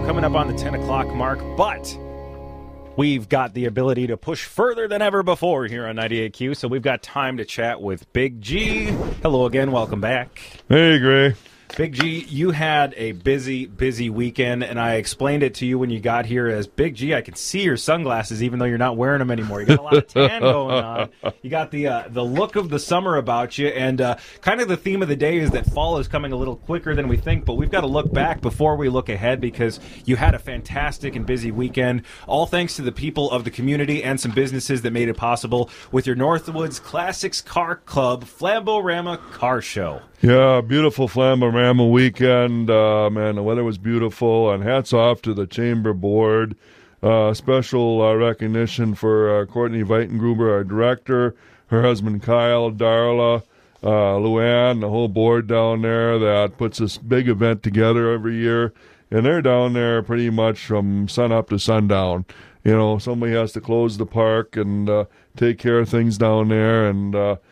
coming up on the 10 o'clock mark, but we've got the ability to push further than ever before here on 98Q, so we've got time to chat with Big G. Hello again, welcome back. Hey, Gray. Big G, you had a busy weekend, and I explained it to you when you got here as, Big G, I can see your sunglasses even though you're not wearing them anymore. You got a lot of tan going on. You got the look of the summer about you, and kind of the theme of the day is that fall is coming a little quicker than we think, but we've got to look back before we look ahead because you had a fantastic and busy weekend, all thanks to the people of the community and some businesses that made it possible with your Northwoods Classics Car Club Flamborama Car Show. Yeah, beautiful Flamborama weekend. Man, the weather was beautiful, and hats off to the Chamber Board. Special recognition for Courtney Weitengruber, our director, her husband Kyle, Darla, Luann, the whole board down there that puts this big event together every year. And they're down there pretty much from sun up to sundown. You know, somebody has to close the park and take care of things down there, and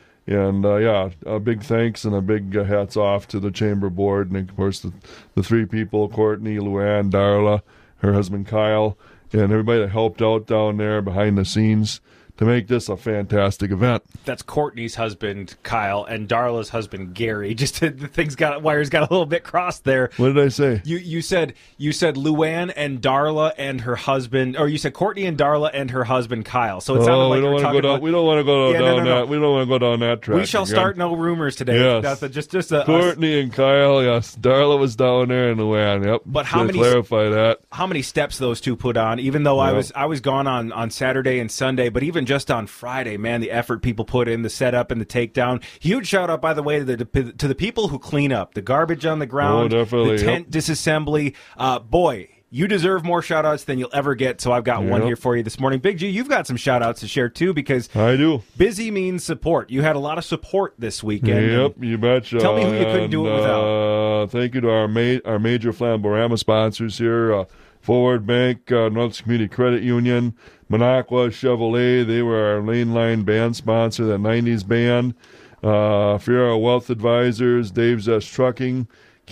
a big thanks and a big hats off to the Chamber Board and, of course, the three people, Courtney, Luann, Darla, her husband Kyle, and everybody that helped out down there behind the scenes to make this a fantastic event. That's Courtney's husband, Kyle, and Darla's husband, Gary. Just the wires got a little bit crossed there. What did I say? You said Luann and Darla and her husband, or you said Courtney and Darla and her husband, Kyle. So it sounded like we don't want to go down that. We don't want to go down that track. We shall start no rumors today. Yes. That's Courtney and Kyle. Yes, Darla was down there and Luann. Yep. But how many clarify that? How many steps those two put on? Even though I was gone on Saturday and Sunday, but even just on Friday, man, the effort people put in, the setup and the takedown. Huge shout out, by the way, to the people who clean up the garbage on the ground, definitely, the tent disassembly. Boy, you deserve more shout outs than you'll ever get, so I've got one here for you this morning. Big G, you've got some shout outs to share too, because I do. Busy means support. You had a lot of support this weekend. Yep, you betcha. Tell me who you couldn't do it without. Thank you to our major Flamborama sponsors here. Forward Bank, North Community Credit Union, Minocqua Chevrolet, they were our Lane Line band sponsor, that 90s band. Fiera Wealth Advisors, Dave's S Trucking,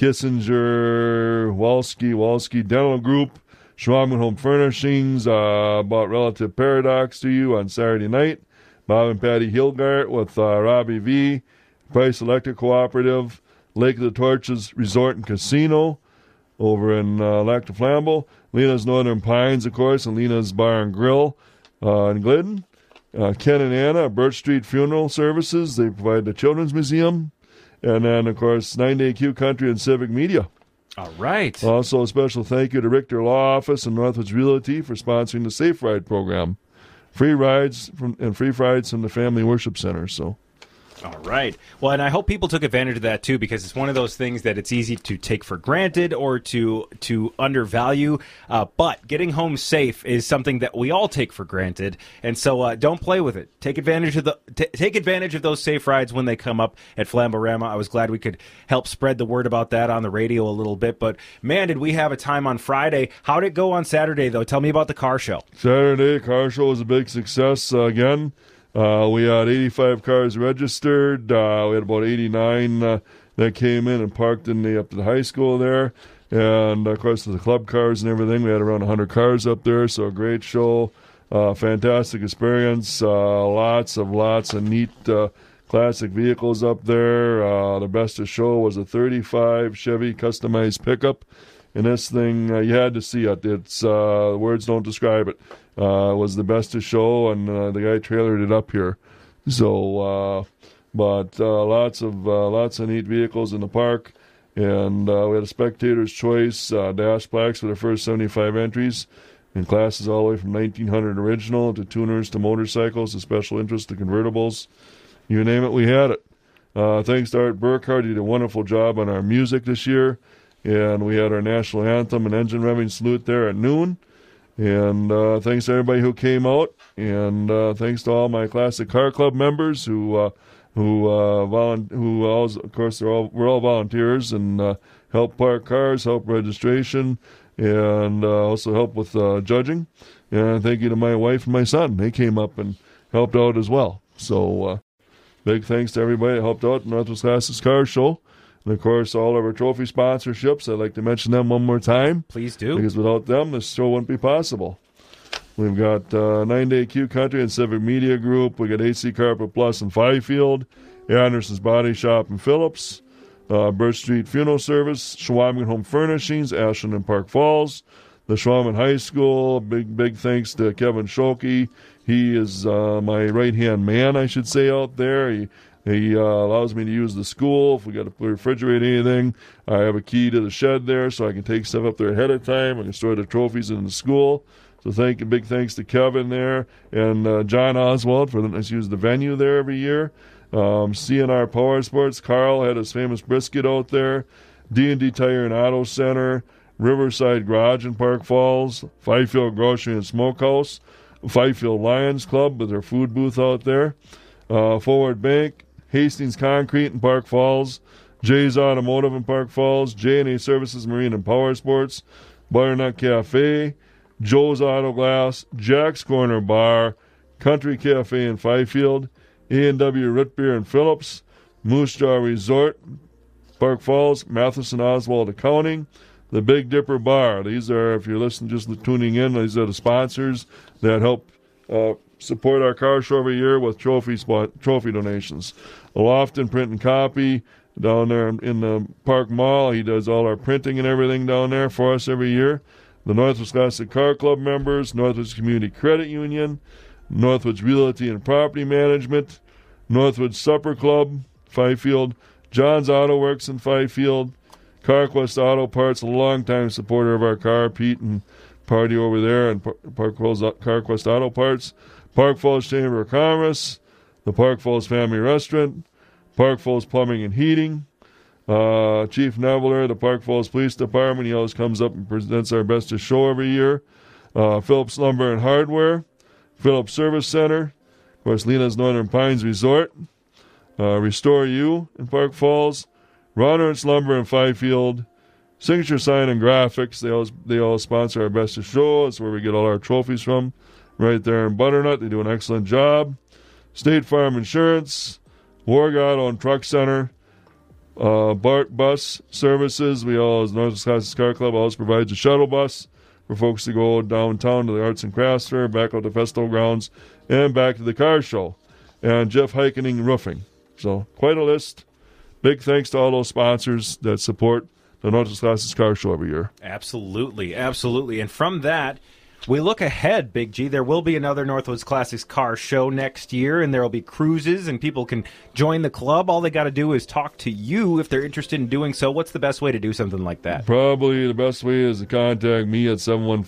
Kissinger, Walski Dental Group, Schwagman Home Furnishings, bought Relative Paradox to you on Saturday night. Bob and Patty Hilgart with Robbie V, Price Electric Cooperative, Lake of the Torches Resort and Casino over in Lac du Flambeau. Lena's Northern Pines, of course, and Lena's Bar and Grill in Glidden. Ken and Anna, Birch Street Funeral Services. They provide the Children's Museum. And then, of course, 9AQ Country and Civic Media. All right. Also, a special thank you to Richter Law Office and Northwoods Realty for sponsoring the Safe Ride program. Free rides from the Family Worship Center. So. All right. Well, and I hope people took advantage of that, too, because it's one of those things that it's easy to take for granted or to undervalue. But getting home safe is something that we all take for granted. And so don't play with it. Take advantage of those safe rides when they come up at Flamborama. I was glad we could help spread the word about that on the radio a little bit. But, man, did we have a time on Friday. How did it go on Saturday, though? Tell me about the car show. Saturday, car show was a big success again. We had 85 cars registered. We had about 89 that came in and parked up to the high school there. And, of course, the club cars and everything. We had around 100 cars up there, so a great show. Fantastic experience. Lots of neat classic vehicles up there. The best of show was a 35 Chevy customized pickup. And this thing, you had to see it. It's words don't describe it. Was the best to show, and the guy trailered it up here. So, lots of neat vehicles in the park, and we had a spectator's choice dash plaques for the first 75 entries, in classes all the way from 1900 original to tuners to motorcycles to special interest to convertibles. You name it, we had it. Thanks to Art Burkhardt, he did a wonderful job on our music this year, and we had our national anthem and engine revving salute there at noon. And thanks to everybody who came out, and thanks to all my Classic Car Club members who of course, we're all volunteers and help park cars, help registration, and also help with judging. And thank you to my wife and my son; they came up and helped out as well. So big thanks to everybody that helped out at the Northwest Classics Car Show. And, of course, all of our trophy sponsorships. I'd like to mention them one more time. Please do. Because without them, this show wouldn't be possible. We've got 9 Day Q Country and Civic Media Group. We got AC Carpet Plus in Fifield, Anderson's Body Shop in Phillips, Birch Street Funeral Service, Schwamigan Home Furnishings, Ashland and Park Falls, the Schwamigan High School. Big thanks to Kevin Schulke. He is my right-hand man, I should say, out there. He allows me to use the school. If we got to refrigerate anything, I have a key to the shed there, so I can take stuff up there ahead of time. I can store the trophies in the school. So big thanks to Kevin there and John Oswald for letting us use the venue there every year. CNR Power Sports, Carl had his famous brisket out there. D&D Tire and Auto Center, Riverside Garage in Park Falls, Fifield Grocery and Smokehouse, Fifield Lions Club with their food booth out there, Forward Bank, Hastings Concrete in Park Falls, Jay's Automotive in Park Falls, J&A Services Marine and Power Sports, Butternut Cafe, Joe's Auto Glass, Jack's Corner Bar, Country Cafe in Fifield, A&W Root Beer in Phillips, Moose Jaw Resort, Park Falls, Matheson Oswald Accounting, the Big Dipper Bar. These are, if you're listening, just tuning in, these are the sponsors that help support our car show every year with trophy donations. Lofton Print and Copy down there in the Park Mall. He does all our printing and everything down there for us every year. The Northwoods Classic Car Club members, Northwoods Community Credit Union, Northwoods Realty and Property Management, Northwoods Supper Club, Fifield, John's Auto Works in Fifield, CarQuest Auto Parts, a longtime supporter of our car, Pete and Party over there, and CarQuest Auto Parts, Park Falls Chamber of Commerce, the Park Falls Family Restaurant, Park Falls Plumbing and Heating, Chief Neveler, the Park Falls Police Department. He always comes up and presents our bestest show every year. Phillips Lumber and Hardware, Phillips Service Center, of course, Lena's Northern Pines Resort, Restore You in Park Falls, Ronard's Lumber in Fifield, Signature Sign and Graphics. They all sponsor our bestest show. That's where we get all our trophies from, right there in Butternut. They do an excellent job. State Farm Insurance, Warg Auto and Truck Center, BART Bus Services. We all, as Northwest Classic Car Club, always provides a shuttle bus for folks to go downtown to the Arts and Crafts Fair, back out to Festival Grounds, and back to the car show. And Jeff Heikening Roofing. So, quite a list. Big thanks to all those sponsors that support the Northwest Classic Car Show every year. Absolutely, absolutely. And from that, we look ahead, Big G. There will be another Northwoods Classics Car Show next year, and there will be cruises, and people can join the club. All they got to do is talk to you if they're interested in doing so. What's the best way to do something like that? Probably the best way is to contact me at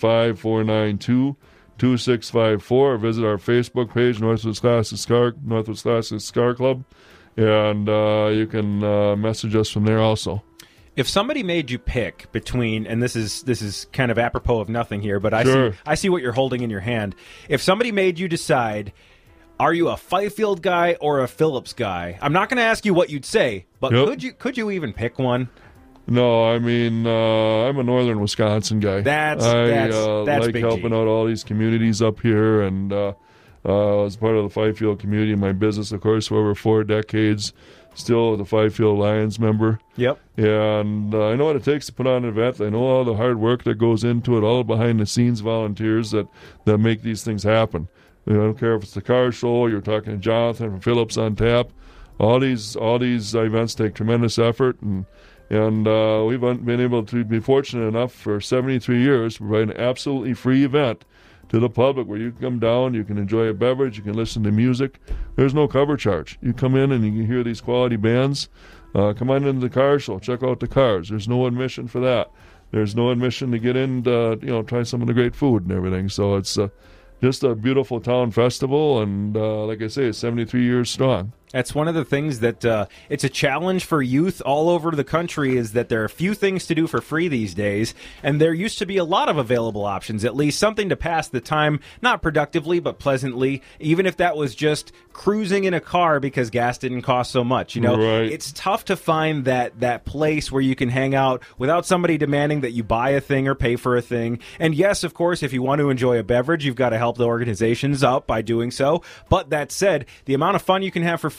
715-492-2654, or visit our Facebook page, Northwoods Classics Car Club, and you can message us from there also. If somebody made you pick between, and this is kind of apropos of nothing here, but Sure. I see what you're holding in your hand. If somebody made you decide, are you a Fifield guy or a Phillips guy? I'm not going to ask you what you'd say, but Yep. could you even pick one? No, I mean, I'm a northern Wisconsin guy. That's like Big helping G. out all these communities up here, and as part of the Fifield community in my business, of course, for over 4 decades. Still the Fifield Lions member. Yep. And I know what it takes to put on an event. I know all the hard work that goes into it, all the behind-the-scenes volunteers that make these things happen. I don't care if it's the car show, you're talking to Jonathan from Phillips on Tap. All these events take tremendous effort, and we've been able to be fortunate enough for 73 years to provide an absolutely free event to the public where you can come down, you can enjoy a beverage, you can listen to music. There's no cover charge. You come in and you can hear these quality bands. Come on into the car show, check out the cars. There's no admission for that. There's no admission to get in to try some of the great food and everything. So it's just a beautiful town festival, and like I say, it's 73 years strong. That's one of the things that it's a challenge for youth all over the country, is that there are few things to do for free these days, and there used to be a lot of available options, at least something to pass the time, not productively, but pleasantly, even if that was just cruising in a car because gas didn't cost so much. Right. It's tough to find that place where you can hang out without somebody demanding that you buy a thing or pay for a thing. And yes, of course, if you want to enjoy a beverage, you've got to help the organizations out by doing so. But that said, the amount of fun you can have for free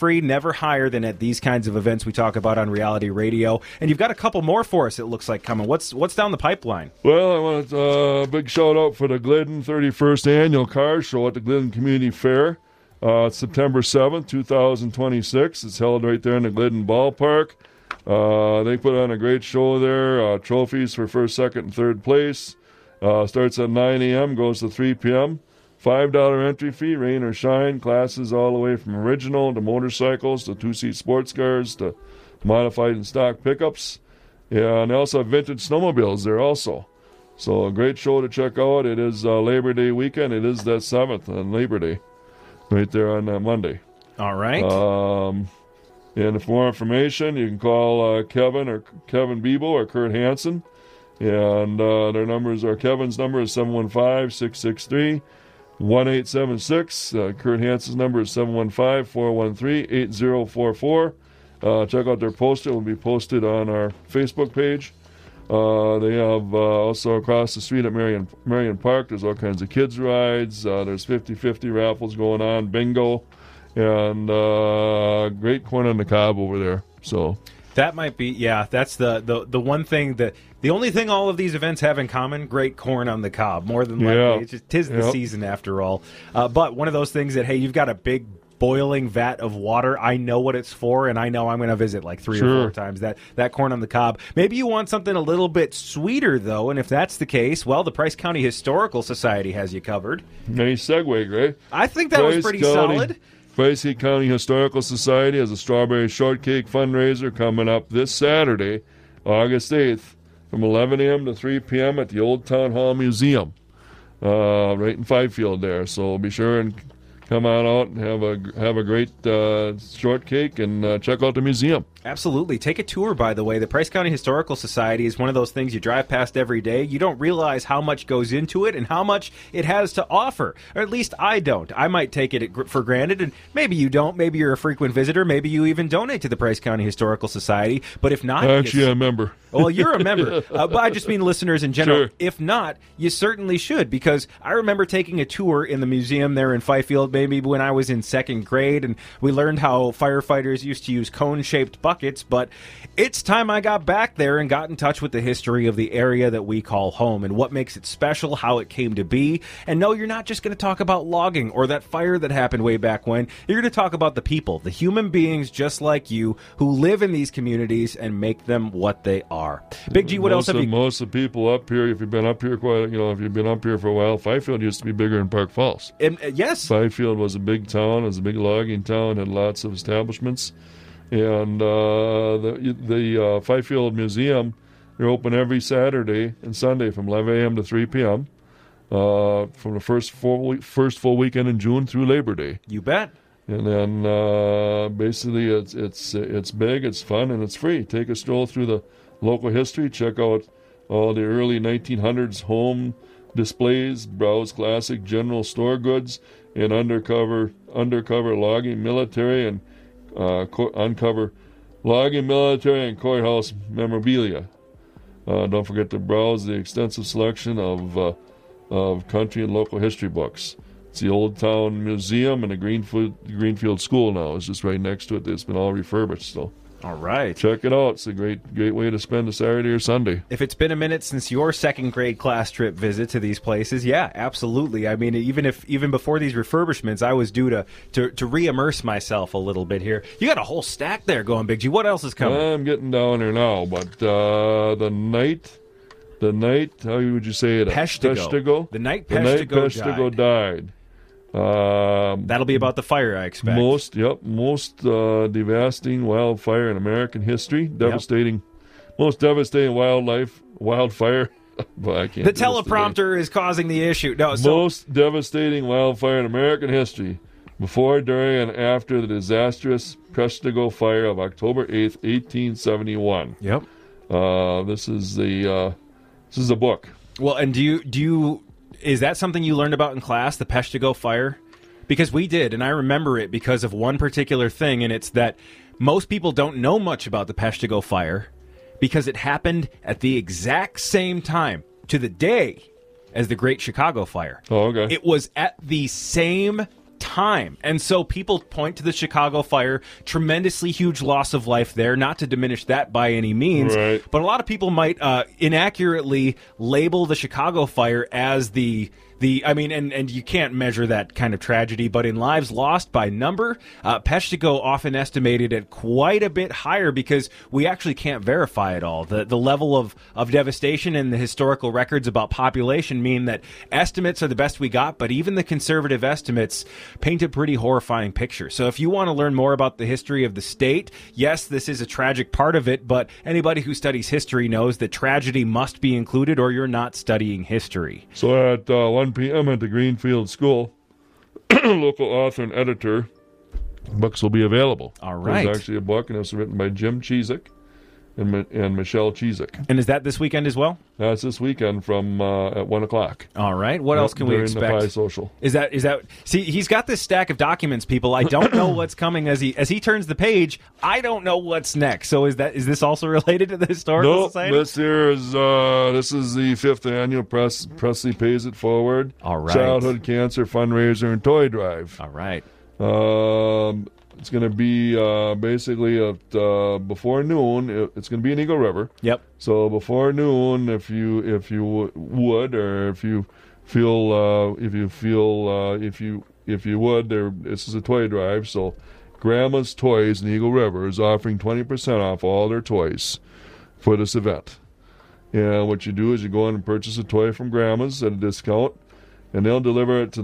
free, never higher than at these kinds of events we talk about on reality radio. And you've got a couple more for us, it looks like, coming. What's down the pipeline? Well, I want a big shout-out for the Glidden 31st Annual Car Show at the Glidden Community Fair. It's September 7th, 2026. It's held right there in the Glidden Ballpark. They put on a great show there. Trophies for first, second, and third place. Starts at 9 a.m., goes to 3 p.m. $5 entry fee, rain or shine. Classes all the way from original to motorcycles to two-seat sports cars to modified and stock pickups. Yeah, and they also have vintage snowmobiles there also. So a great show to check out. It is Labor Day weekend. It is that 7th on Labor Day, right there on that Monday. All right. And for more information, you can call Kevin Bebo or Kurt Hansen. And their numbers are, Kevin's number is 715-663-1876. Kurt Hansen's number is 715-413-8044. Check out their poster. It will be posted on our Facebook page. They have also across the street at Marion Park, there's all kinds of kids' rides. There's 50-50 raffles going on, bingo, and great corn on the cob over there. So that might be, yeah, that's the one thing that, the only thing all of these events have in common, great corn on the cob, more than likely. Yeah. It's just, 'tis the season after all. But one of those things that, hey, you've got a big boiling vat of water. I know what it's for, and I know I'm going to visit like 3 or 4 times. That corn on the cob. Maybe you want something a little bit sweeter, though, and if that's the case, well, the Price County Historical Society has you covered. Nice segue, Greg. I think that was pretty solid. Price County Historical Society has a strawberry shortcake fundraiser coming up this Saturday, August 8th, from 11 a.m. to 3 p.m. at the Old Town Hall Museum, right in Fifield there. So be sure and come on out and have a great shortcake and check out the museum. Absolutely. Take a tour, by the way. The Price County Historical Society is one of those things you drive past every day. You don't realize how much goes into it and how much it has to offer. Or at least I don't. I might take it for granted, and maybe you don't. Maybe you're a frequent visitor. Maybe you even donate to the Price County Historical Society. But if not... Actually, I'm a member. Well, you're a member. But I just mean listeners in general. Sure. If not, you certainly should, because I remember taking a tour in the museum there in Fifield, maybe when I was in 2nd grade, and we learned how firefighters used to use cone-shaped buckets, but it's time I got back there and got in touch with the history of the area that we call home and what makes it special, how it came to be. And no, you're not just going to talk about logging or that fire that happened way back when. You're going to talk about the people, the human beings just like you who live in these communities and make them what they are. Big G, what else have you... Most of the people up here, if you've been up here if you've been up here for a while, Fifield used to be bigger than Park Falls. Yes. Fifield was a big town, it was a big logging town, had lots of establishments. And the Fifield Museum, they're open every Saturday and Sunday from 11 a.m. to 3 p.m. From the first full weekend in June through Labor Day. You bet. And then basically it's big, it's fun, and it's free. Take a stroll through the local history, check out all the early 1900s home displays, browse classic general store goods, and undercover logging, military, and uncover logging, military, and courthouse memorabilia. Don't forget to browse the extensive selection of country and local history books. It's the Old Town Museum and the Greenfield School now. It's just right next to it. It's been all refurbished, so. All right. Check it out. It's a great way to spend a Saturday or Sunday. If it's been a minute since your 2nd grade class trip visit to these places, yeah, absolutely. I mean, even before these refurbishments, I was due to re-immerse myself a little bit here. You got a whole stack there going, Big G. What else is coming? I'm getting down there now, but the night, how would you say it? Peshtigo. The night Peshtigo died. That'll be about the fire, I expect. Most devastating wildfire in American history. Most devastating wildfire. Well, I can't. The teleprompter is causing the issue. No, most devastating wildfire in American history. Before, during, and after the disastrous Peshtigo fire of October 8th, 1871. Yep. This is the book. Well, and do you? Is that something you learned about in class, the Peshtigo fire? Because we did, and I remember it because of one particular thing, and it's that most people don't know much about the Peshtigo fire because it happened at the exact same time, to the day, as the Great Chicago Fire. Oh, okay. It was at the same time. time. And so people point to the Chicago fire, tremendously huge loss of life there, not to diminish that by any means. Right. But a lot of people might inaccurately label the Chicago fire as and you can't measure that kind of tragedy, but in lives lost by number, Peshtigo often estimated at quite a bit higher because we actually can't verify it all. The level of devastation and the historical records about population mean that estimates are the best we got, but even the conservative estimates paint a pretty horrifying picture. So if you want to learn more about the history of the state, yes, this is a tragic part of it, but anybody who studies history knows that tragedy must be included or you're not studying history. So at 1 p.m. at the Greenfield School, local author and editor, books will be available. All right. There's actually a book, and it's written by Jim Cheezick and Michelle Cheezick. And is that this weekend as well? That's this weekend from at 1 o'clock. All right. What else can we expect? During the Pie Social. Is that? See, he's got this stack of documents, people. I don't know what's coming as he turns the page. I don't know what's next. So is this also related to the Historical Society? This is the 5th annual Presley Pays It Forward. All right. Childhood Cancer Fundraiser and Toy Drive. All right. It's going to be basically at before noon. It's going to be in Eagle River. Yep. So before noon, if you would, or if you would, this is a toy drive. So Grandma's Toys in Eagle River is offering 20% off all their toys for this event. And what you do is you go in and purchase a toy from Grandma's at a discount, and they'll deliver it to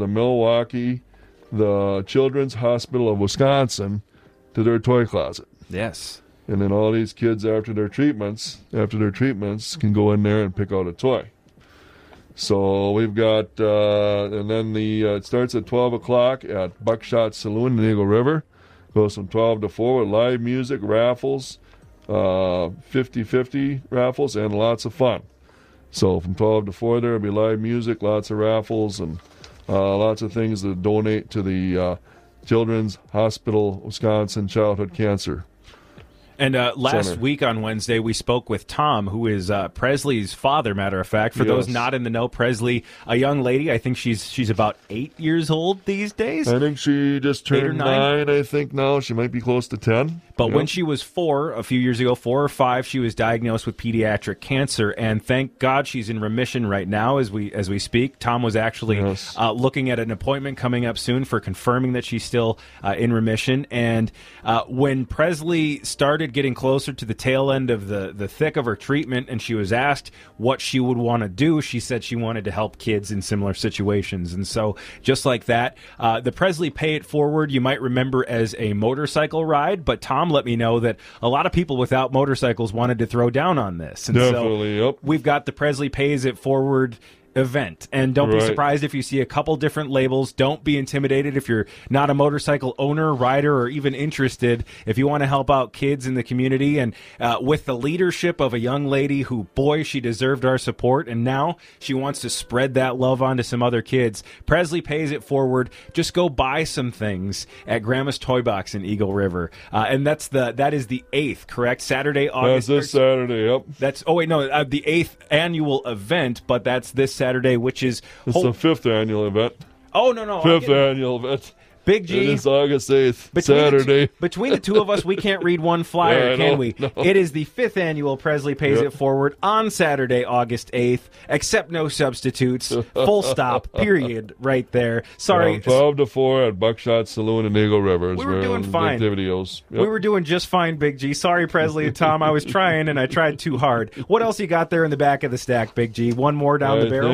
the Children's Hospital of Wisconsin, to their toy closet. Yes. And then all these kids after their treatments can go in there and pick out a toy. So we've got, and then it starts at 12 o'clock at Buckshot Saloon in Eagle River. Goes from 12 to 4 with live music, raffles, 50-50 raffles, and lots of fun. So from 12 to 4 there will be live music, lots of raffles, and lots of things to donate to the Children's Hospital Wisconsin Childhood Cancer. And last week on Wednesday, we spoke with Tom, who is Presley's father, matter of fact. For those not in the know, Presley, a young lady, I think she's about 8 years old these days. I think she just turned 9, I think now. She might be close to 10. But when she was 4, a few years ago, 4 or 5, she was diagnosed with pediatric cancer, and thank God she's in remission right now as we speak. Tom was actually looking at an appointment coming up soon for confirming that she's still in remission. And when Presley started getting closer to the tail end of the thick of her treatment, and she was asked what she would want to do, she said she wanted to help kids in similar situations. And so just like that, the Presley Pay It Forward, you might remember as a motorcycle ride, but Tom let me know that a lot of people without motorcycles wanted to throw down on this. And definitely, so yep. We've got the Presley Pays It Forward event, and don't be surprised if you see a couple different labels. Don't be intimidated if you're not a motorcycle owner, rider, or even interested. If you want to help out kids in the community, and with the leadership of a young lady who, boy, she deserved our support, and now she wants to spread that love onto some other kids. Presley Pays It Forward. Just go buy some things at Grandma's Toy Box in Eagle River, and that is the 8th, correct? Saturday, August. That's this Saturday. Yep. That's the 8th annual event, but that's this Saturday, which is it's the 5th annual event. Oh no! 5th annual event. Big G. It's August 8th, Saturday. Between the two of us, we can't read one flyer, can we? No. It is the 5th annual Presley Pays It Forward on Saturday, August 8th. Accept no substitutes. Full stop. Period. Right there. Sorry. 12 to 4 at Buckshot Saloon in Eagle River. We were doing fine. Videos. Yep. We were doing just fine, Big G. Sorry, Presley and Tom. I was trying, and I tried too hard. What else you got there in the back of the stack, Big G? One more down the barrel?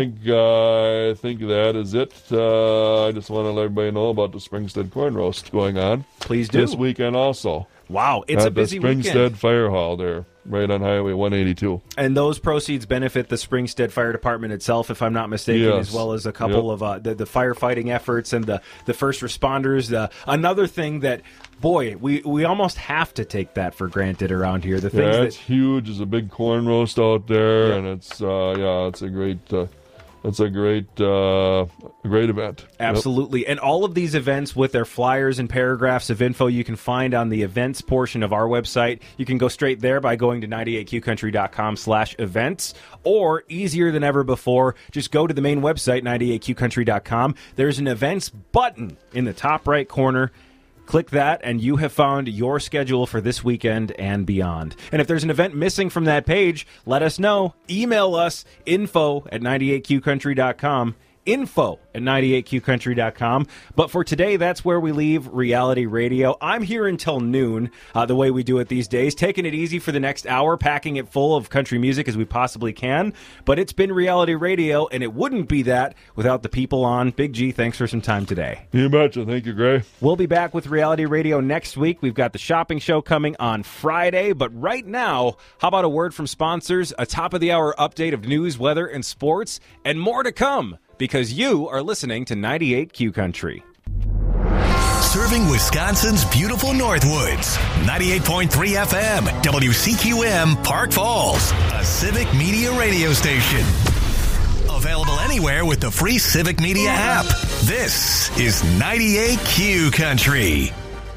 I think that is it. I just want to let everybody know about the Springstead Corn Roast going on. Please do. This weekend also. Wow, it's a busy weekend. At the Springstead Fire Hall there, right on Highway 182. And those proceeds benefit the Springstead Fire Department itself, if I'm not mistaken, as well as a couple of the firefighting efforts and the first responders. Another thing that, boy, we almost have to take that for granted around here. It's huge. There's a big corn roast out there, and it's a great that's a great event. Absolutely. Yep. And all of these events with their flyers and paragraphs of info you can find on the events portion of our website. You can go straight there by going to 98qcountry.com/events, or easier than ever before, just go to the main website, 98qcountry.com. There's an events button in the top right corner. Click that, and you have found your schedule for this weekend and beyond. And if there's an event missing from that page, let us know. Email us, info@98qcountry.com. info@98qcountry.com. But for today, that's where we leave Reality Radio. I'm here until noon, the way we do it these days, taking it easy for the next hour, packing it full of country music as we possibly can. But it's been Reality Radio, and it wouldn't be that without the people on. Big G, thanks for some time today. You betcha. Thank you, Gray. We'll be back with Reality Radio next week. We've got the shopping show coming on Friday. But right now, how about a word from sponsors, a top-of-the-hour update of news, weather, and sports, and more to come, because you are listening to 98Q Country. Serving Wisconsin's beautiful Northwoods. 98.3 FM, WCQM, Park Falls, a Civic Media radio station. Available anywhere with the free Civic Media app. This is 98Q Country.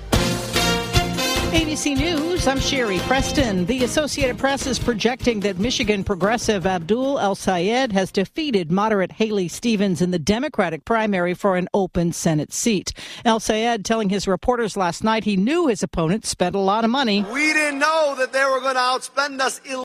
ABC News, I'm Sherry Preston. The Associated Press is projecting that Michigan progressive Abdul El-Sayed has defeated moderate Haley Stevens in the Democratic primary for an open Senate seat. El-Sayed telling his reporters last night he knew his opponent spent a lot of money. We didn't know that they were going to outspend us